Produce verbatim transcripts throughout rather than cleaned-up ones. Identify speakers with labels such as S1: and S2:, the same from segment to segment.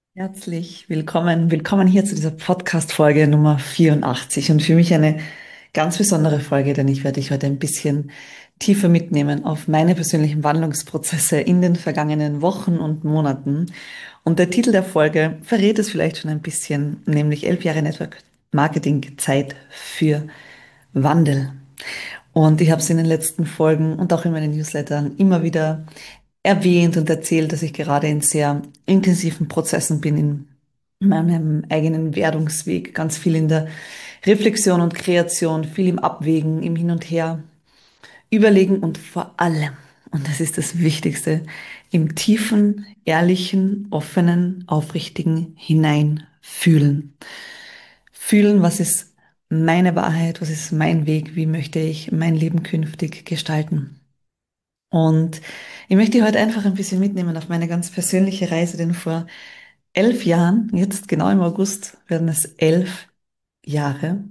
S1: Herzlich willkommen, willkommen hier zu dieser Podcast-Folge Nummer vierundachtzig und für mich eine ganz besondere Folge, denn ich werde dich heute ein bisschen tiefer mitnehmen auf meine persönlichen Wandlungsprozesse in den vergangenen Wochen und Monaten. Und der Titel der Folge verrät es vielleicht schon ein bisschen, nämlich elf Jahre Network Marketing, Zeit für Wandel. Und ich habe es in den letzten Folgen und auch in meinen Newslettern immer wieder erwähnt und erzählt, dass ich gerade in sehr intensiven Prozessen bin in meinem eigenen Werdungsweg, ganz viel in der Reflexion und Kreation, viel im Abwägen, im Hin und Her, Überlegen und vor allem, und das ist das Wichtigste, im tiefen, ehrlichen, offenen, aufrichtigen Hineinfühlen. Fühlen, was ist meine Wahrheit, was ist mein Weg, wie möchte ich mein Leben künftig gestalten. Und ich möchte dich heute einfach ein bisschen mitnehmen auf meine ganz persönliche Reise, denn vor elf Jahren, jetzt genau im August werden es elf Jahre,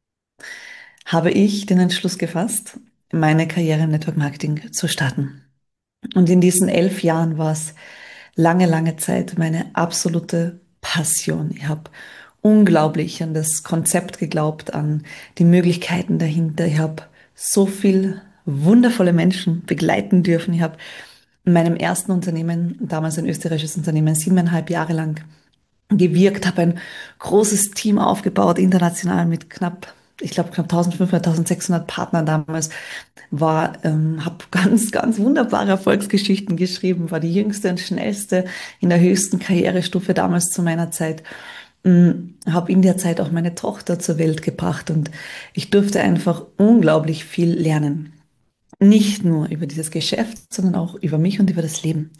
S1: habe ich den Entschluss gefasst, meine Karriere im Network Marketing zu starten. Und in diesen elf Jahren war es lange, lange Zeit meine absolute Passion. Ich habe unglaublich an das Konzept geglaubt, an die Möglichkeiten dahinter. Ich habe so viel wundervolle Menschen begleiten dürfen. Ich habe in meinem ersten Unternehmen, damals ein österreichisches Unternehmen, siebeneinhalb Jahre lang gewirkt, habe ein großes Team aufgebaut, international mit knapp, ich glaube knapp eintausendfünfhundert, eintausendsechshundert Partnern damals, war, ähm, habe ganz, ganz wunderbare Erfolgsgeschichten geschrieben, war die jüngste und schnellste in der höchsten Karrierestufe damals zu meiner Zeit. Ähm, habe in der Zeit auch meine Tochter zur Welt gebracht und ich durfte einfach unglaublich viel lernen. Nicht nur über dieses Geschäft, sondern auch über mich und über das Leben.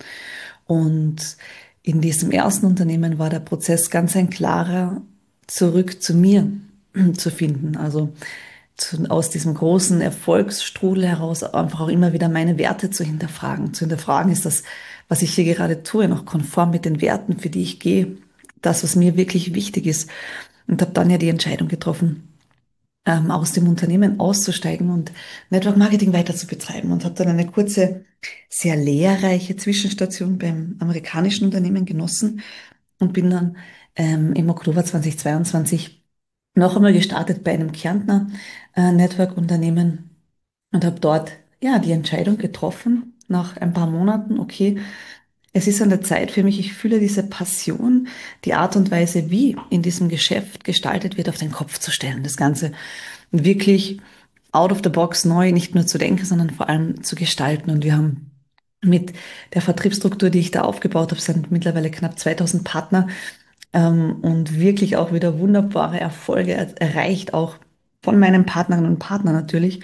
S1: Und in diesem ersten Unternehmen war der Prozess ganz ein klarer, zurück zu mir zu finden. Also zu, aus diesem großen Erfolgsstrudel heraus einfach auch immer wieder meine Werte zu hinterfragen. Zu hinterfragen, ist das, was ich hier gerade tue, noch konform mit den Werten, für die ich gehe, das, was mir wirklich wichtig ist. Und habe dann ja die Entscheidung getroffen, ähm, aus dem Unternehmen auszusteigen und Network Marketing weiter zu betreiben und habe dann eine kurze, sehr lehrreiche Zwischenstation beim amerikanischen Unternehmen genossen und bin dann ähm, im Oktober zweitausendzweiundzwanzig noch einmal gestartet bei einem Kärntner äh, Network-Unternehmen und habe dort ja die Entscheidung getroffen, nach ein paar Monaten, okay, es ist an der Zeit für mich, ich fühle diese Passion, die Art und Weise, wie in diesem Geschäft gestaltet wird, auf den Kopf zu stellen. Das Ganze wirklich out of the box neu, nicht nur zu denken, sondern vor allem zu gestalten. Und wir haben mit der Vertriebsstruktur, die ich da aufgebaut habe, sind mittlerweile knapp zweitausend Partner ähm, und wirklich auch wieder wunderbare Erfolge er erreicht, auch von meinen Partnerinnen und Partnern natürlich.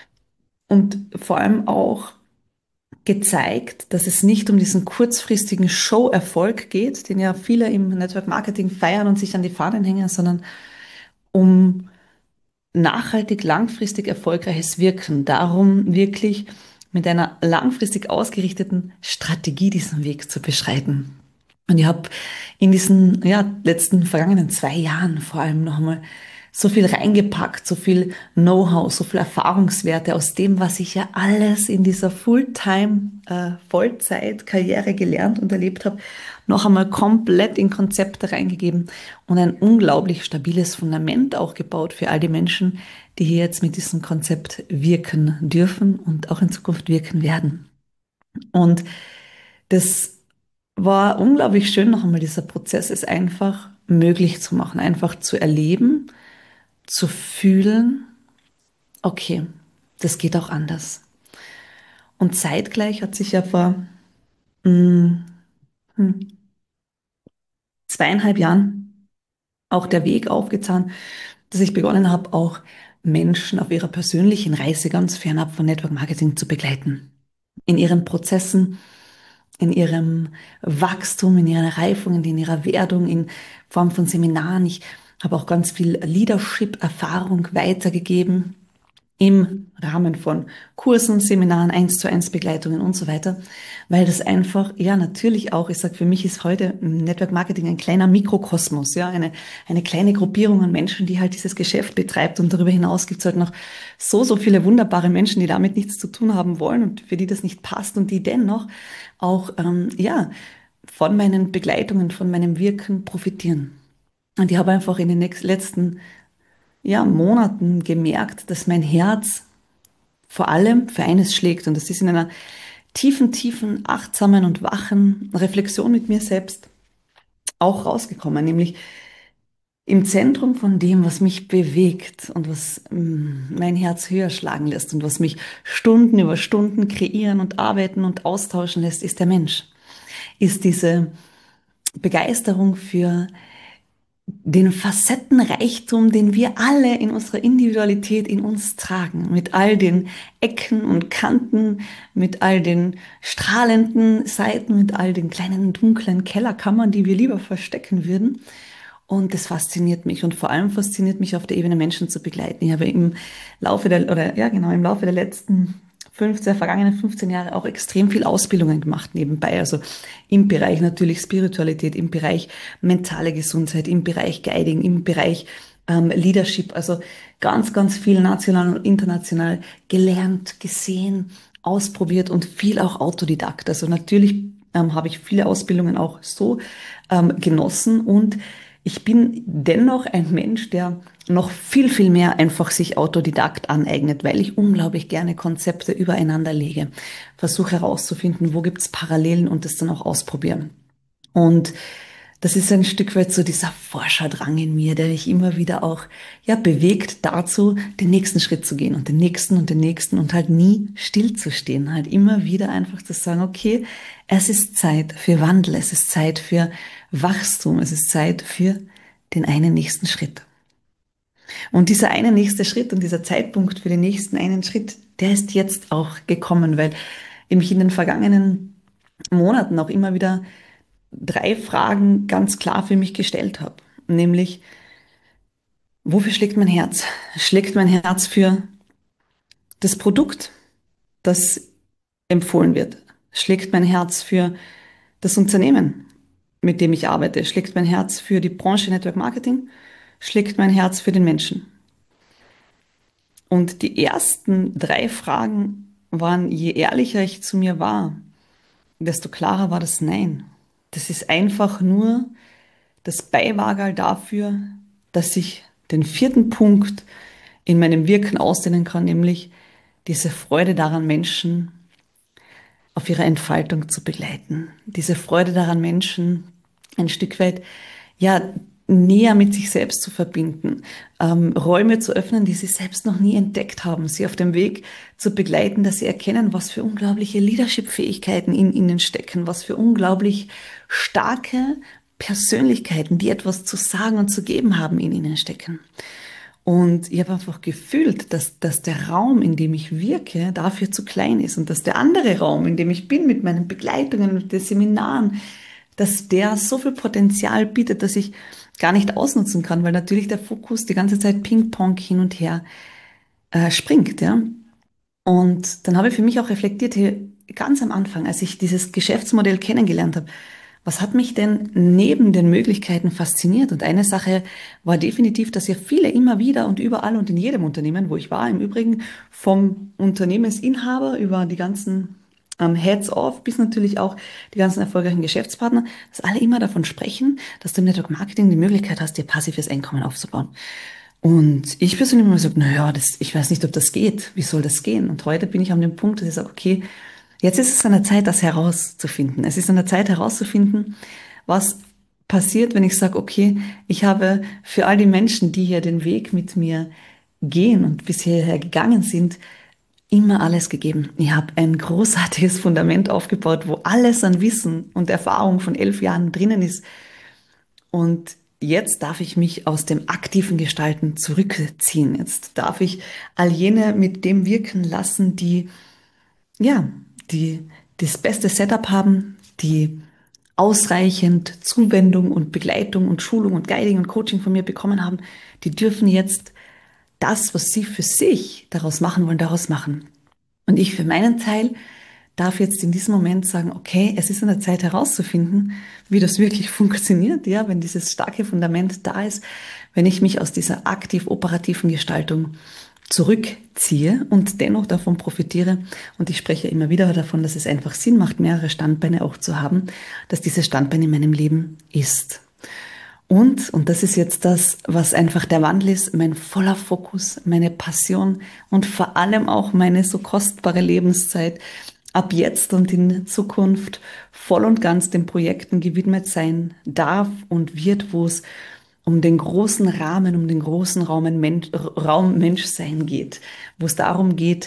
S1: Und vor allem auch gezeigt, dass es nicht um diesen kurzfristigen Show-Erfolg geht, den ja viele im Network Marketing feiern und sich an die Fahnen hängen, sondern um nachhaltig, langfristig erfolgreiches Wirken. Darum wirklich mit einer langfristig ausgerichteten Strategie diesen Weg zu beschreiten. Und ich habe in diesen ja, letzten vergangenen zwei Jahren vor allem nochmal so viel reingepackt, so viel Know-how, so viel Erfahrungswerte aus dem, was ich ja alles in dieser Fulltime, äh, Vollzeit-Karriere gelernt und erlebt habe, noch einmal komplett in Konzepte reingegeben und ein unglaublich stabiles Fundament auch gebaut für all die Menschen, die hier jetzt mit diesem Konzept wirken dürfen und auch in Zukunft wirken werden. Und das war unglaublich schön, noch einmal dieser Prozess es einfach möglich zu machen, einfach zu erleben, zu fühlen, okay, das geht auch anders. Und zeitgleich hat sich ja vor mm, hm, zweieinhalb Jahren auch der Weg aufgetan, dass ich begonnen habe, auch Menschen auf ihrer persönlichen Reise ganz fernab von Network Marketing zu begleiten. In ihren Prozessen, in ihrem Wachstum, in ihrer Reifung, in ihrer Werdung, in Form von Seminaren. Ich habe auch ganz viel Leadership-Erfahrung weitergegeben im Rahmen von Kursen, Seminaren, eins zu eins Begleitungen und so weiter, weil das einfach, ja, natürlich auch, ich sage, für mich ist heute Network Marketing ein kleiner Mikrokosmos, ja, eine, eine kleine Gruppierung an Menschen, die halt dieses Geschäft betreibt und darüber hinaus gibt es halt noch so, so viele wunderbare Menschen, die damit nichts zu tun haben wollen und für die das nicht passt und die dennoch auch, ähm, ja, von meinen Begleitungen, von meinem Wirken profitieren. Und ich habe einfach in den nächsten, letzten ja, Monaten gemerkt, dass mein Herz vor allem für eines schlägt. Und das ist in einer tiefen, tiefen, achtsamen und wachen Reflexion mit mir selbst auch rausgekommen, nämlich im Zentrum von dem, was mich bewegt und was mm, mein Herz höher schlagen lässt und was mich Stunden über Stunden kreieren und arbeiten und austauschen lässt, ist der Mensch. Ist diese Begeisterung für den Facettenreichtum, den wir alle in unserer Individualität in uns tragen, mit all den Ecken und Kanten, mit all den strahlenden Seiten, mit all den kleinen dunklen Kellerkammern, die wir lieber verstecken würden. Und das fasziniert mich und vor allem fasziniert mich auf der Ebene Menschen zu begleiten. Ich habe im Laufe der, oder ja genau, im Laufe der letzten fünfzehn, vergangenen fünfzehn Jahre auch extrem viel Ausbildungen gemacht nebenbei. Also im Bereich natürlich Spiritualität, im Bereich mentale Gesundheit, im Bereich Guiding, im Bereich ähm, Leadership. Also ganz, ganz viel national und international gelernt, gesehen, ausprobiert und viel auch Autodidakt. Also natürlich ähm, habe ich viele Ausbildungen auch so ähm, genossen und ich bin dennoch ein Mensch, der noch viel, viel mehr einfach sich Autodidakt aneignet, weil ich unglaublich gerne Konzepte übereinander lege, versuche herauszufinden, wo gibt's Parallelen und das dann auch ausprobieren. Und das ist ein Stück weit so dieser Forscherdrang in mir, der mich immer wieder auch, ja, bewegt dazu, den nächsten Schritt zu gehen und den nächsten und den nächsten und halt nie stillzustehen, halt immer wieder einfach zu sagen, okay, es ist Zeit für Wandel, es ist Zeit für Wachstum, es ist Zeit für den einen nächsten Schritt. Und dieser eine nächste Schritt und dieser Zeitpunkt für den nächsten einen Schritt, der ist jetzt auch gekommen, weil ich mich in den vergangenen Monaten auch immer wieder drei Fragen ganz klar für mich gestellt habe. Nämlich, wofür schlägt mein Herz? Schlägt mein Herz für das Produkt, das empfohlen wird? Schlägt mein Herz für das Unternehmen, mit dem ich arbeite? Schlägt mein Herz für die Branche Network Marketing? Schlägt mein Herz für den Menschen? Und die ersten drei Fragen waren, je ehrlicher ich zu mir war, desto klarer war das Nein. Das ist einfach nur das Beiwagerl dafür, dass ich den vierten Punkt in meinem Wirken ausdehnen kann, nämlich diese Freude daran, Menschen auf ihrer Entfaltung zu begleiten. Diese Freude daran, Menschen ein Stück weit, ja, näher mit sich selbst zu verbinden, ähm, Räume zu öffnen, die sie selbst noch nie entdeckt haben, sie auf dem Weg zu begleiten, dass sie erkennen, was für unglaubliche Leadership-Fähigkeiten in ihnen stecken, was für unglaublich starke Persönlichkeiten, die etwas zu sagen und zu geben haben, in ihnen stecken. Und ich habe einfach gefühlt, dass, dass der Raum, in dem ich wirke, dafür zu klein ist und dass der andere Raum, in dem ich bin mit meinen Begleitungen, mit den Seminaren, dass der so viel Potenzial bietet, dass ich gar nicht ausnutzen kann, weil natürlich der Fokus die ganze Zeit Ping-Pong hin und her äh, springt, ja. Und dann habe ich für mich auch reflektiert, hier ganz am Anfang, als ich dieses Geschäftsmodell kennengelernt habe, was hat mich denn neben den Möglichkeiten fasziniert? Und eine Sache war definitiv, dass ja viele immer wieder und überall und in jedem Unternehmen, wo ich war, im Übrigen vom Unternehmensinhaber über die ganzen ähm, Heads-off bis natürlich auch die ganzen erfolgreichen Geschäftspartner, dass alle immer davon sprechen, dass du im Network Marketing die Möglichkeit hast, dir passives Einkommen aufzubauen. Und ich persönlich habe mir gesagt, naja, das, ich weiß nicht, ob das geht. Wie soll das gehen? Und heute bin ich an dem Punkt, dass ich sage, okay, jetzt ist es an der Zeit, das herauszufinden. Es ist an der Zeit herauszufinden, was passiert, wenn ich sage, okay, ich habe für all die Menschen, die hier den Weg mit mir gehen und bis hierher gegangen sind, immer alles gegeben. Ich habe ein großartiges Fundament aufgebaut, wo alles an Wissen und Erfahrung von elf Jahren drinnen ist. Und jetzt darf ich mich aus dem aktiven Gestalten zurückziehen. Jetzt darf ich all jene mit dem wirken lassen, die, ja, die das beste Setup haben, die ausreichend Zuwendung und Begleitung und Schulung und Guiding und Coaching von mir bekommen haben. Die dürfen jetzt das, was sie für sich daraus machen wollen, daraus machen. Und ich für meinen Teil darf jetzt in diesem Moment sagen, okay, es ist an der Zeit herauszufinden, wie das wirklich funktioniert, ja, wenn dieses starke Fundament da ist, wenn ich mich aus dieser aktiv-operativen Gestaltung zurückziehe und dennoch davon profitiere. Und ich spreche immer wieder davon, dass es einfach Sinn macht, mehrere Standbeine auch zu haben, dass dieses Standbein in meinem Leben ist. Und, und das ist jetzt das, was einfach der Wandel ist, mein voller Fokus, meine Passion und vor allem auch meine so kostbare Lebenszeit ab jetzt und in Zukunft voll und ganz den Projekten gewidmet sein darf und wird, wo es um den großen Rahmen, um den großen Raum, Mensch, Raum Menschsein geht, wo es darum geht,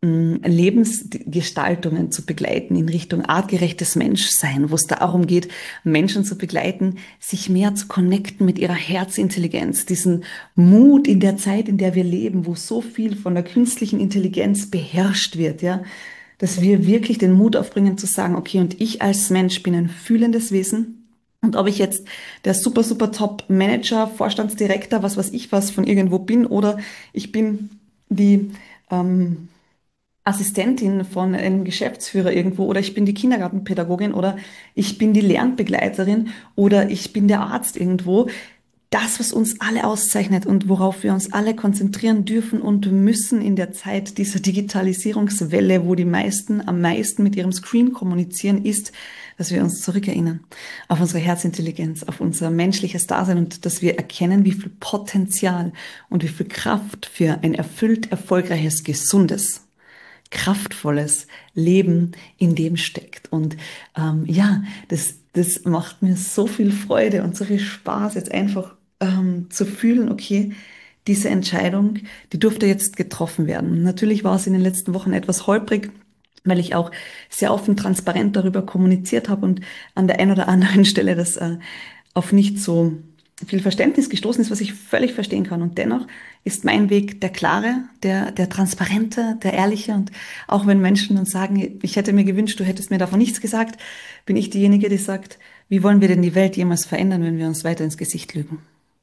S1: Lebensgestaltungen zu begleiten in Richtung artgerechtes Menschsein, wo es darum geht, Menschen zu begleiten, sich mehr zu connecten mit ihrer Herzintelligenz, diesen Mut in der Zeit, in der wir leben, wo so viel von der künstlichen Intelligenz beherrscht wird, ja, dass wir wirklich den Mut aufbringen zu sagen, okay, und ich als Mensch bin ein fühlendes Wesen. Und ob ich jetzt der super, super Top-Manager, Vorstandsdirektor, was weiß ich was von irgendwo bin, oder ich bin die ähm, Assistentin von einem Geschäftsführer irgendwo, oder ich bin die Kindergartenpädagogin, oder ich bin die Lernbegleiterin, oder ich bin der Arzt irgendwo. Das, was uns alle auszeichnet und worauf wir uns alle konzentrieren dürfen und müssen in der Zeit dieser Digitalisierungswelle, wo die meisten am meisten mit ihrem Screen kommunizieren, ist, dass wir uns zurückerinnern auf unsere Herzintelligenz, auf unser menschliches Dasein und dass wir erkennen, wie viel Potenzial und wie viel Kraft für ein erfüllt, erfolgreiches, gesundes, kraftvolles Leben in dem steckt. Und ähm, ja, das, das macht mir so viel Freude und so viel Spaß, jetzt einfach ähm, zu fühlen, okay, diese Entscheidung, die durfte jetzt getroffen werden. Natürlich war es in den letzten Wochen etwas holprig, weil ich auch sehr offen, transparent darüber kommuniziert habe und an der einen oder anderen Stelle das äh, auf nicht so viel Verständnis gestoßen ist, was ich völlig verstehen kann. Und dennoch ist mein Weg der klare, der, der transparente, der ehrliche. Und auch wenn Menschen uns sagen, ich hätte mir gewünscht, du hättest mir davon nichts gesagt, bin ich diejenige, die sagt, wie wollen wir denn die Welt jemals verändern, wenn wir uns weiter ins Gesicht lügen?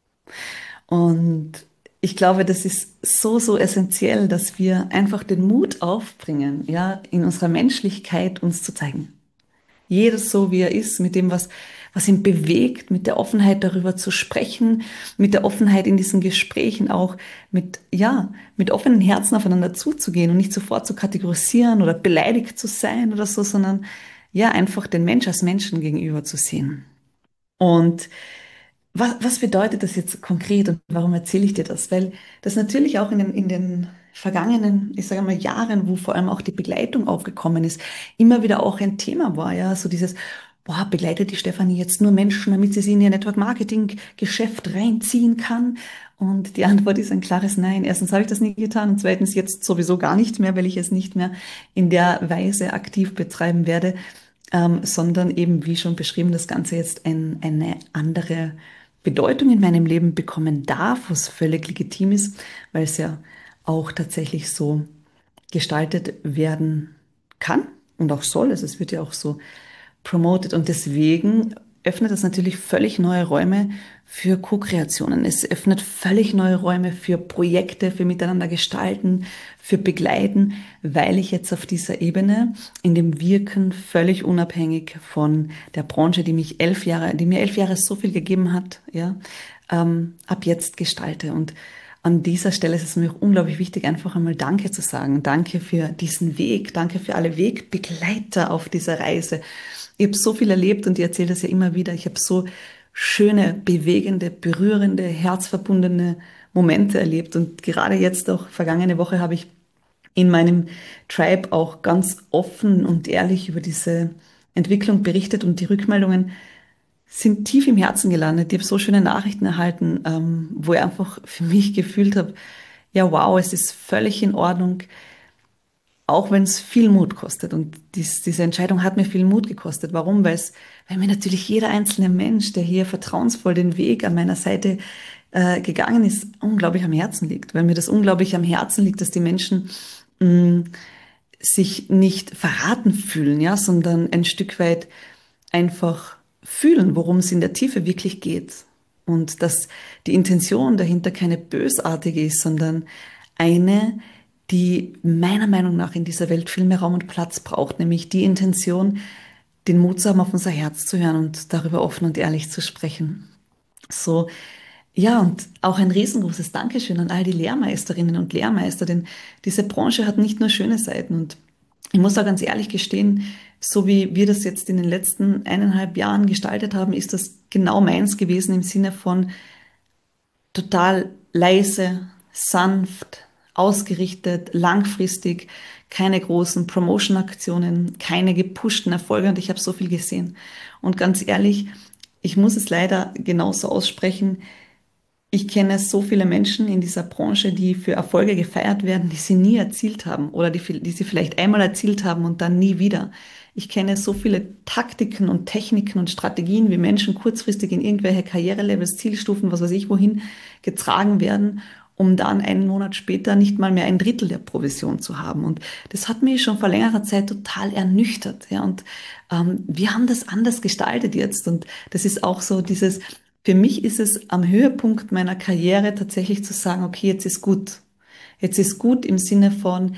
S1: Und ich glaube, das ist so, so essentiell, dass wir einfach den Mut aufbringen, ja, in unserer Menschlichkeit uns zu zeigen. Jeder so, wie er ist, mit dem, was, was ihn bewegt, mit der Offenheit darüber zu sprechen, mit der Offenheit in diesen Gesprächen auch mit, ja, mit offenen Herzen aufeinander zuzugehen und nicht sofort zu kategorisieren oder beleidigt zu sein oder so, sondern ja, einfach den Mensch als Menschen gegenüber zu sehen. Und was, was bedeutet das jetzt konkret und warum erzähle ich dir das? Weil das natürlich auch in den, in den vergangenen, ich sage mal, Jahren, wo vor allem auch die Begleitung aufgekommen ist, immer wieder auch ein Thema war, ja, so dieses, boah, begleitet die Stefanie jetzt nur Menschen, damit sie sie in ihr Network Marketing Geschäft reinziehen kann? Und die Antwort ist ein klares Nein. Erstens habe ich das nie getan und zweitens jetzt sowieso gar nicht mehr, weil ich es nicht mehr in der Weise aktiv betreiben werde, ähm, sondern eben, wie schon beschrieben, das Ganze jetzt ein, eine andere Bedeutung in meinem Leben bekommen darf, was völlig legitim ist, weil es ja auch tatsächlich so gestaltet werden kann und auch soll. Also es wird ja auch so promoted und deswegen öffnet das natürlich völlig neue Räume für Co-Kreationen. Es öffnet völlig neue Räume für Projekte, für Miteinander gestalten, für Begleiten, weil ich jetzt auf dieser Ebene in dem Wirken völlig unabhängig von der Branche, die mich elf Jahre, die mir elf Jahre so viel gegeben hat, ja, ähm, ab jetzt gestalte. Und an dieser Stelle ist es mir auch unglaublich wichtig, einfach einmal Danke zu sagen. Danke für diesen Weg. Danke für alle Wegbegleiter auf dieser Reise. Ich habe so viel erlebt und ich erzähle das ja immer wieder. Ich habe so schöne, bewegende, berührende, herzverbundene Momente erlebt. Und gerade jetzt auch vergangene Woche habe ich in meinem Tribe auch ganz offen und ehrlich über diese Entwicklung berichtet und die Rückmeldungen sind tief im Herzen gelandet. Ich habe so schöne Nachrichten erhalten, ähm, wo ich einfach für mich gefühlt habe, ja wow, es ist völlig in Ordnung, auch wenn es viel Mut kostet. Und dies, diese Entscheidung hat mir viel Mut gekostet. Warum? Weil es, weil mir natürlich jeder einzelne Mensch, der hier vertrauensvoll den Weg an meiner Seite äh, gegangen ist, unglaublich am Herzen liegt. Weil mir das unglaublich am Herzen liegt, dass die Menschen mh, sich nicht verraten fühlen, ja, sondern ein Stück weit einfach fühlen, worum es in der Tiefe wirklich geht. Und dass die Intention dahinter keine bösartige ist, sondern eine, die meiner Meinung nach in dieser Welt viel mehr Raum und Platz braucht, nämlich die Intention, den Mut zu haben, auf unser Herz zu hören und darüber offen und ehrlich zu sprechen. So, Ja, und auch ein riesengroßes Dankeschön an all die Lehrmeisterinnen und Lehrmeister, denn diese Branche hat nicht nur schöne Seiten. Und ich muss da ganz ehrlich gestehen, so wie wir das jetzt in den letzten eineinhalb Jahren gestaltet haben, ist das genau meins gewesen im Sinne von total leise, sanft, ausgerichtet, langfristig, keine großen Promotion-Aktionen, keine gepushten Erfolge und ich habe so viel gesehen. Und ganz ehrlich, ich muss es leider genauso aussprechen, ich kenne so viele Menschen in dieser Branche, die für Erfolge gefeiert werden, die sie nie erzielt haben oder die, die sie vielleicht einmal erzielt haben und dann nie wieder. Ich kenne so viele Taktiken und Techniken und Strategien, wie Menschen kurzfristig in irgendwelche Karrierelevels, Zielstufen, was weiß ich wohin, getragen werden, um dann einen Monat später nicht mal mehr ein Drittel der Provision zu haben. Und das hat mich schon vor längerer Zeit total ernüchtert. Ja, und ähm, wir haben das anders gestaltet jetzt. Und das ist auch so dieses, für mich ist es am Höhepunkt meiner Karriere tatsächlich zu sagen, okay, jetzt ist gut. Jetzt ist gut im Sinne von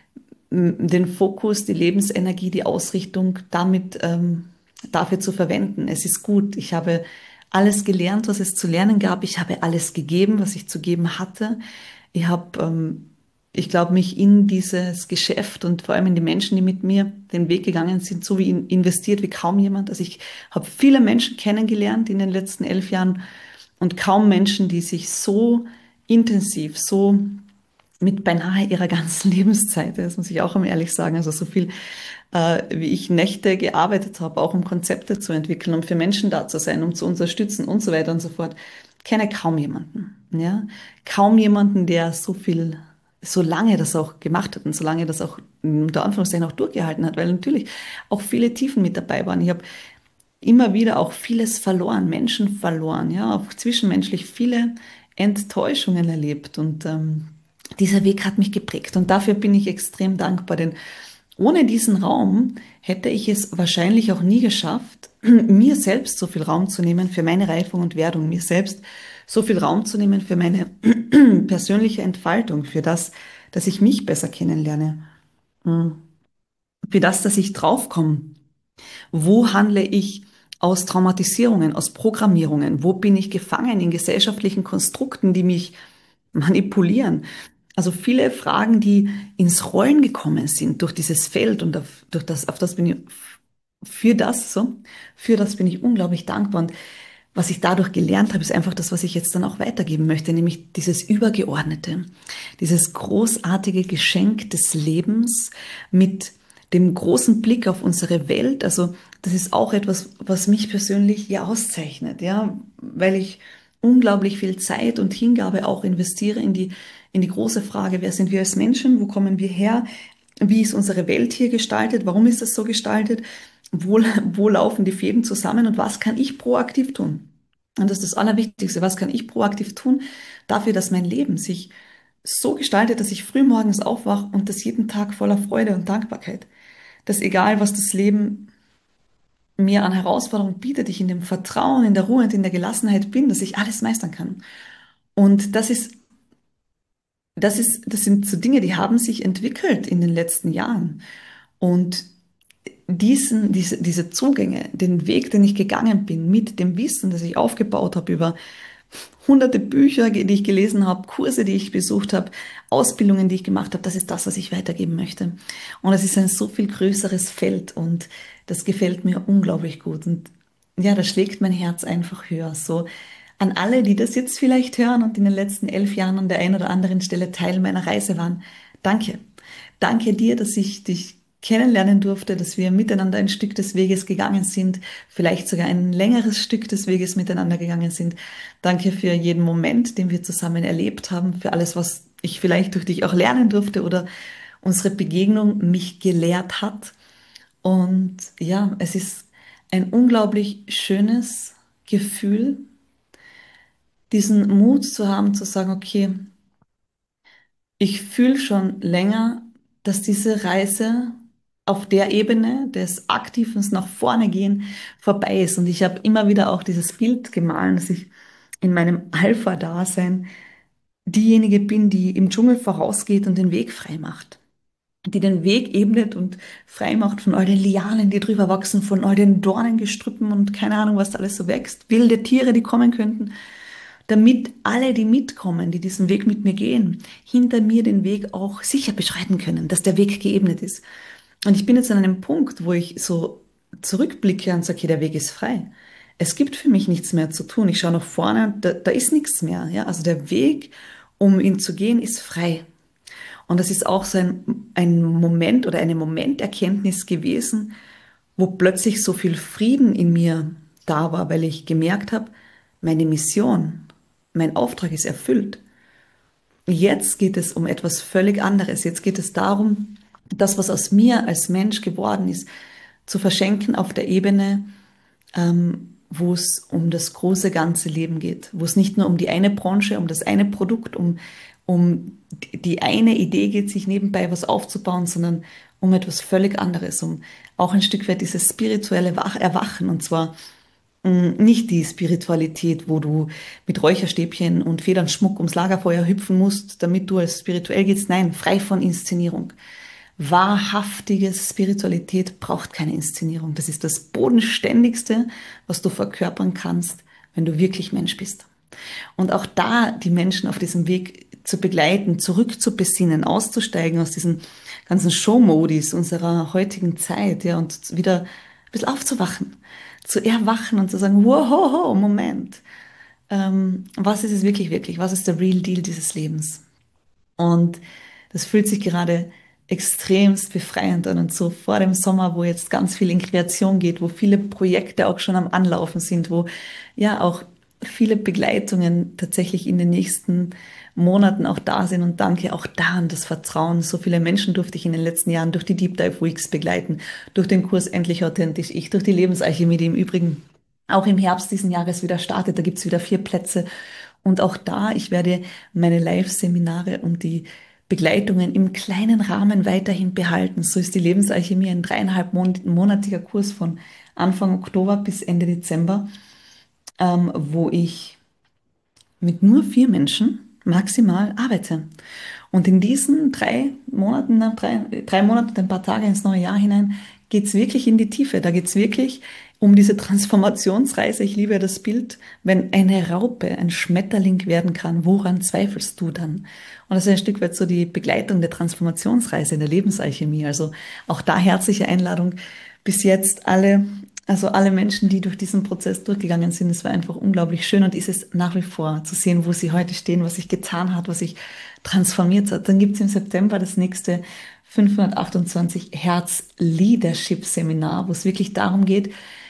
S1: m, den Fokus, die Lebensenergie, die Ausrichtung damit ähm, dafür zu verwenden. Es ist gut. Ich habe alles gelernt, was es zu lernen gab. Ich habe alles gegeben, was ich zu geben hatte. Ich habe, ähm, ich glaube, mich in dieses Geschäft und vor allem in die Menschen, die mit mir den Weg gegangen sind, so wie in, investiert wie kaum jemand. Also ich habe viele Menschen kennengelernt in den letzten elf Jahren und kaum Menschen, die sich so intensiv, so mit beinahe ihrer ganzen Lebenszeit, das muss ich auch einmal ehrlich sagen, also so viel, äh, wie ich Nächte gearbeitet habe, auch um Konzepte zu entwickeln, um für Menschen da zu sein, um zu unterstützen und so weiter und so fort, kenne kaum jemanden, ja, kaum jemanden, der so viel, so lange das auch gemacht hat und so lange das auch unter Anführungszeichen auch durchgehalten hat, weil natürlich auch viele Tiefen mit dabei waren. Ich habe immer wieder auch vieles verloren, Menschen verloren, ja, auch zwischenmenschlich viele Enttäuschungen erlebt und ähm, dieser Weg hat mich geprägt und dafür bin ich extrem dankbar, denn ohne diesen Raum hätte ich es wahrscheinlich auch nie geschafft, mir selbst so viel Raum zu nehmen für meine Reifung und Werdung, mir selbst so viel Raum zu nehmen für meine persönliche Entfaltung, für das, dass ich mich besser kennenlerne, für das, dass ich draufkomme. Wo handle ich aus Traumatisierungen, aus Programmierungen? Wo bin ich gefangen in gesellschaftlichen Konstrukten, die mich manipulieren? Also viele Fragen, die ins Rollen gekommen sind durch dieses Feld und auf, durch das, auf das bin ich, für das, so, für das bin ich unglaublich dankbar. Und was ich dadurch gelernt habe, ist einfach das, was ich jetzt dann auch weitergeben möchte, nämlich dieses Übergeordnete, dieses großartige Geschenk des Lebens mit dem großen Blick auf unsere Welt. Also das ist auch etwas, was mich persönlich ja auszeichnet, ja, weil ich unglaublich viel Zeit und Hingabe auch investiere in die, in die große Frage, wer sind wir als Menschen, wo kommen wir her, wie ist unsere Welt hier gestaltet, warum ist das so gestaltet, wo, wo laufen die Fäden zusammen und was kann ich proaktiv tun? Und das ist das Allerwichtigste, was kann ich proaktiv tun dafür, dass mein Leben sich so gestaltet, dass ich früh morgens aufwache und das jeden Tag voller Freude und Dankbarkeit. Dass egal, was das Leben mir an Herausforderungen bietet, ich in dem Vertrauen, in der Ruhe und in der Gelassenheit bin, dass ich alles meistern kann. Und das ist, das ist, das sind so Dinge, die haben sich entwickelt in den letzten Jahren. Und diesen, diese, diese Zugänge, den Weg, den ich gegangen bin, mit dem Wissen, das ich aufgebaut habe über hunderte Bücher, die ich gelesen habe, Kurse, die ich besucht habe, Ausbildungen, die ich gemacht habe, das ist das, was ich weitergeben möchte. Und es ist ein so viel größeres Feld und das gefällt mir unglaublich gut. Und ja, da schlägt mein Herz einfach höher. So an alle, die das jetzt vielleicht hören und in den letzten elf Jahren an der einen oder anderen Stelle Teil meiner Reise waren. Danke. Danke dir, dass ich dich kennenlernen durfte, dass wir miteinander ein Stück des Weges gegangen sind, vielleicht sogar ein längeres Stück des Weges miteinander gegangen sind. Danke für jeden Moment, den wir zusammen erlebt haben, für alles, was ich vielleicht durch dich auch lernen durfte oder unsere Begegnung mich gelehrt hat. Und ja, es ist ein unglaublich schönes Gefühl, diesen Mut zu haben, zu sagen, okay, ich fühle schon länger, dass diese Reise auf der Ebene des aktiven nach vorne gehen vorbei ist. Und ich habe immer wieder auch dieses Bild gemahlen, dass ich in meinem Alpha-Dasein diejenige bin, die im Dschungel vorausgeht und den Weg frei macht. Die den Weg ebnet und frei macht von all den Lianen, die drüber wachsen, von all den Dornengestrüppen und keine Ahnung, was da alles so wächst. Wilde Tiere, die kommen könnten. damit alle, die mitkommen, die diesen Weg mit mir gehen, hinter mir den Weg auch sicher beschreiten können, dass der Weg geebnet ist. Und ich bin jetzt an einem Punkt, wo ich so zurückblicke und sage, okay, der Weg ist frei. Es gibt für mich nichts mehr zu tun. Ich schaue nach vorne und da, da ist nichts mehr. Ja? Also der Weg, um ihn zu gehen, ist frei. Und das ist auch so ein, ein Moment oder eine Momenterkenntnis gewesen, wo plötzlich so viel Frieden in mir da war, weil ich gemerkt habe, meine Mission, mein Auftrag ist erfüllt. Jetzt geht es um etwas völlig anderes. Jetzt geht es darum, das, was aus mir als Mensch geworden ist, zu verschenken auf der Ebene, ähm, wo es um das große ganze Leben geht, wo es nicht nur um die eine Branche, um das eine Produkt, um, um die eine Idee geht, sich nebenbei was aufzubauen, sondern um etwas völlig anderes, um auch ein Stück weit dieses spirituelle Wach Erwachen, und zwar mh, nicht die Spiritualität, wo du mit Räucherstäbchen und Federnschmuck ums Lagerfeuer hüpfen musst, damit du als spirituell gehst. Nein, frei von Inszenierung. Wahrhaftige Spiritualität braucht keine Inszenierung. Das ist das Bodenständigste, was du verkörpern kannst, wenn du wirklich Mensch bist. Und auch da die Menschen auf diesem Weg zu begleiten, zurückzubesinnen, auszusteigen aus diesen ganzen Show-Modis unserer heutigen Zeit, ja, und wieder ein bisschen aufzuwachen, zu erwachen und zu sagen, wow, Moment, ähm, was ist es wirklich, wirklich? Was ist der Real Deal dieses Lebens? Und das fühlt sich gerade extremst befreiend an. Und so vor dem Sommer, wo jetzt ganz viel in Kreation geht, wo viele Projekte auch schon am Anlaufen sind, wo ja auch viele Begleitungen tatsächlich in den nächsten Monaten auch da sind. Und danke auch da an das Vertrauen. So viele Menschen durfte ich in den letzten Jahren durch die Deep Dive Weeks begleiten, durch den Kurs Endlich Authentisch Ich, durch die Lebensalchemie, die im Übrigen auch im Herbst diesen Jahres wieder startet. Da gibt's wieder vier Plätze. Und auch da, ich werde meine Live-Seminare und die Begleitungen im kleinen Rahmen weiterhin behalten. So ist die Lebensalchemie ein dreieinhalb monatiger Kurs von Anfang Oktober bis Ende Dezember, ähm, wo ich mit nur vier Menschen maximal arbeite. Und in diesen drei Monaten, drei, drei Monate und ein paar Tage ins neue Jahr hinein, geht's wirklich in die Tiefe. Da geht's wirklich um diese Transformationsreise. Ich liebe das Bild, wenn eine Raupe ein Schmetterling werden kann, woran zweifelst du dann? Und das ist ein Stück weit so die Begleitung der Transformationsreise in der Lebensalchemie. Also auch da herzliche Einladung. Bis jetzt alle, also alle Menschen, die durch diesen Prozess durchgegangen sind, es war einfach unglaublich schön und ist es nach wie vor zu sehen, wo sie heute stehen, was sich getan hat, was sich transformiert hat. Dann gibt es im September das nächste fünfhundertachtundzwanzig Herz Leadership Seminar, wo es wirklich darum geht,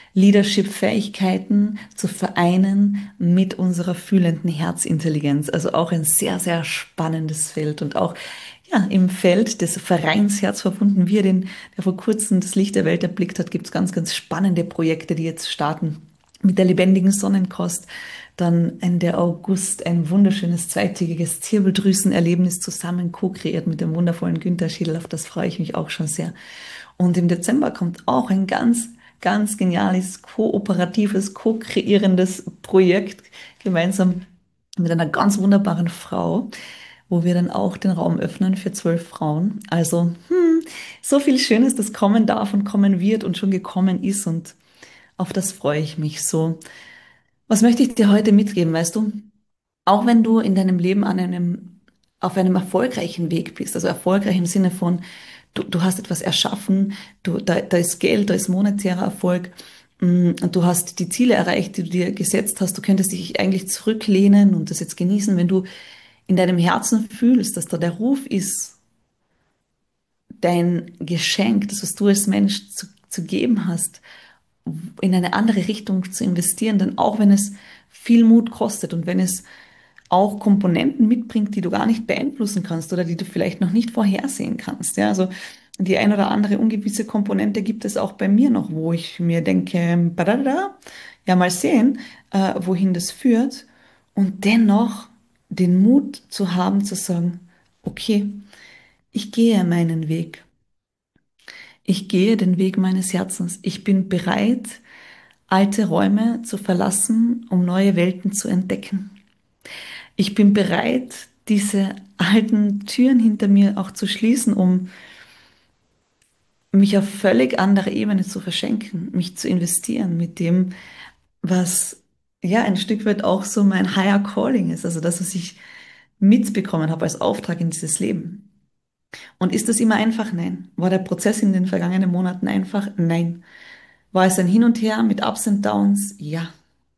S1: Leadership-Fähigkeiten zu vereinen mit unserer fühlenden Herzintelligenz. Also auch ein sehr, sehr spannendes Feld und auch ja, im Feld des Vereins Herz verbunden wir, den, der vor kurzem das Licht der Welt erblickt hat, gibt es ganz, ganz spannende Projekte, die jetzt starten mit der lebendigen Sonnenkost. Dann Ende August ein wunderschönes zweitägiges Zirbeldrüsenerlebnis zusammen co-kreiert mit dem wundervollen Günther Schiedl. Auf das freue ich mich auch schon sehr. Und im Dezember kommt auch ein ganz, ganz geniales, kooperatives, co-kreierendes Projekt gemeinsam mit einer ganz wunderbaren Frau, wo wir dann auch den Raum öffnen für zwölf Frauen. Also hm, so viel Schönes, das kommen darf und kommen wird und schon gekommen ist, und auf das freue ich mich so. Was möchte ich dir heute mitgeben, weißt du? Auch wenn du in deinem Leben an einem, auf einem erfolgreichen Weg bist, also erfolgreich im Sinne von, du, du hast etwas erschaffen, du, da, da ist Geld, da ist monetärer Erfolg, mm, und du hast die Ziele erreicht, die du dir gesetzt hast, du könntest dich eigentlich zurücklehnen und das jetzt genießen, wenn du in deinem Herzen fühlst, dass da der Ruf ist, dein Geschenk, das was du als Mensch zu, zu geben hast, in eine andere Richtung zu investieren, denn auch wenn es viel Mut kostet und wenn es auch Komponenten mitbringt, die du gar nicht beeinflussen kannst oder die du vielleicht noch nicht vorhersehen kannst. Ja, also die ein oder andere ungewisse Komponente gibt es auch bei mir noch, wo ich mir denke, badada, ja, mal sehen, äh, wohin das führt, und dennoch den Mut zu haben, zu sagen, okay, ich gehe meinen Weg. Ich gehe den Weg meines Herzens. Ich bin bereit, alte Räume zu verlassen, um neue Welten zu entdecken. Ich bin bereit, diese alten Türen hinter mir auch zu schließen, um mich auf völlig andere Ebene zu verschenken, mich zu investieren mit dem, was ja ein Stück weit auch so mein Higher Calling ist, also das, was ich mitbekommen habe als Auftrag in dieses Leben. Und ist das immer einfach? Nein. War der Prozess in den vergangenen Monaten einfach? Nein. War es ein Hin und Her mit Ups und Downs? Ja.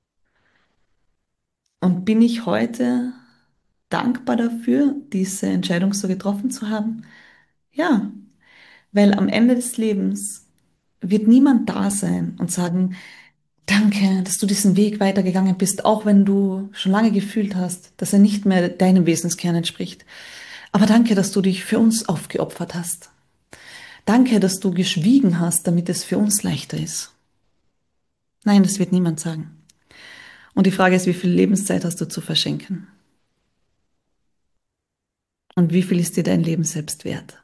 S1: Und bin ich heute dankbar dafür, diese Entscheidung so getroffen zu haben? Ja, weil am Ende des Lebens wird niemand da sein und sagen, danke, dass du diesen Weg weitergegangen bist, auch wenn du schon lange gefühlt hast, dass er nicht mehr deinem Wesenskern entspricht. Aber danke, dass du dich für uns aufgeopfert hast. Danke, dass du geschwiegen hast, damit es für uns leichter ist. Nein, das wird niemand sagen. Und die Frage ist, wie viel Lebenszeit hast du zu verschenken? Und wie viel ist dir dein Leben selbst wert?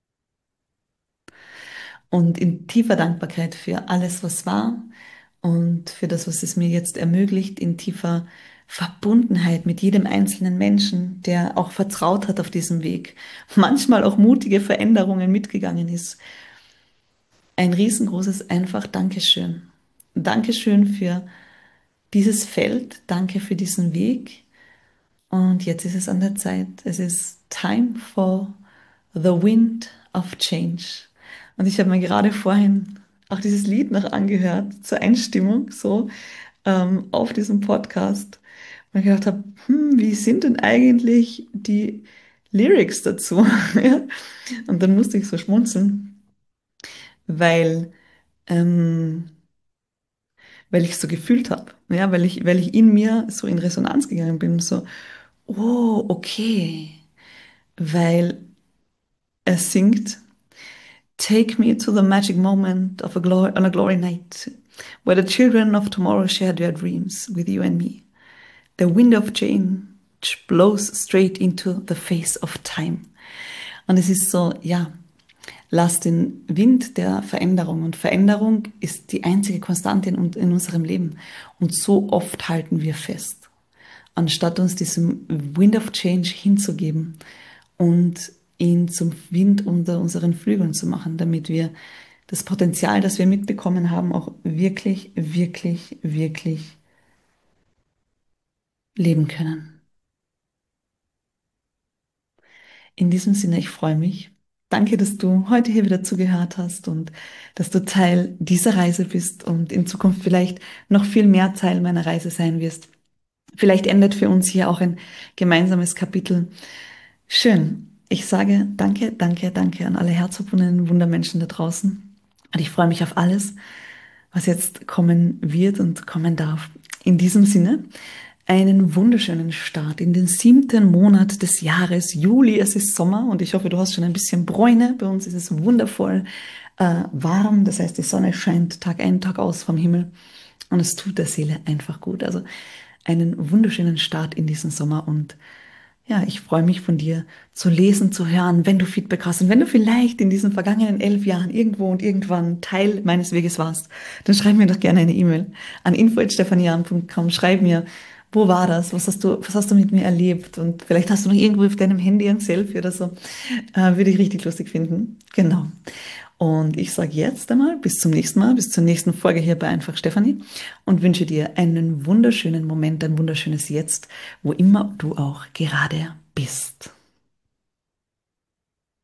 S1: Und in tiefer Dankbarkeit für alles, was war und für das, was es mir jetzt ermöglicht, in tiefer Verbundenheit mit jedem einzelnen Menschen, der auch vertraut hat auf diesem Weg, manchmal auch mutige Veränderungen mitgegangen ist. Ein riesengroßes einfach Dankeschön. Dankeschön für dieses Feld, danke für diesen Weg. Und jetzt ist es an der Zeit. Es ist time for the wind of change. Und ich habe mir gerade vorhin auch dieses Lied noch angehört, zur Einstimmung, so ähm, auf diesem Podcast. Und ich gedacht habe, hm, wie sind denn eigentlich die Lyrics dazu? Ja? Und dann musste ich so schmunzeln, weil, ähm, weil ich es so gefühlt habe. Ja, weil ich, weil ich in mir so in Resonanz gegangen bin. So, oh, okay. Weil er singt, Take me to the magic moment of a glory, on a glory night, where the children of tomorrow share their dreams with you and me. The wind of change blows straight into the face of time. Und es ist so, ja, lass den Wind der Veränderung. Und Veränderung ist die einzige Konstante in, in unserem Leben. Und so oft halten wir fest, anstatt uns diesem Wind of Change hinzugeben und ihn zum Wind unter unseren Flügeln zu machen, damit wir das Potenzial, das wir mitbekommen haben, auch wirklich, wirklich, wirklich leben können. In diesem Sinne, ich freue mich. Danke, dass du heute hier wieder zugehört hast und dass du Teil dieser Reise bist und in Zukunft vielleicht noch viel mehr Teil meiner Reise sein wirst. Vielleicht endet für uns hier auch ein gemeinsames Kapitel. Schön. Ich sage danke, danke, danke an alle herzverbundenen Wundermenschen da draußen. Und ich freue mich auf alles, was jetzt kommen wird und kommen darf. In diesem Sinne, einen wunderschönen Start in den siebten Monat des Jahres, Juli. Es ist Sommer und ich hoffe, du hast schon ein bisschen Bräune. Bei uns ist es wundervoll äh, warm. Das heißt, die Sonne scheint Tag ein, Tag aus vom Himmel und es tut der Seele einfach gut. Also einen wunderschönen Start in diesen Sommer und ja, ich freue mich von dir zu lesen, zu hören, wenn du Feedback hast und wenn du vielleicht in diesen vergangenen elf Jahren irgendwo und irgendwann Teil meines Weges warst, dann schreib mir doch gerne eine E-Mail an info at stefanian punkt com. Schreib mir, wo war das? Was hast du, was hast du mit mir erlebt? Und vielleicht hast du noch irgendwo auf deinem Handy ein Selfie oder so. Äh, würde ich richtig lustig finden. Genau. Und ich sage jetzt einmal bis zum nächsten Mal, bis zur nächsten Folge hier bei Einfach Stefanie und wünsche dir einen wunderschönen Moment, ein wunderschönes Jetzt, wo immer du auch gerade bist.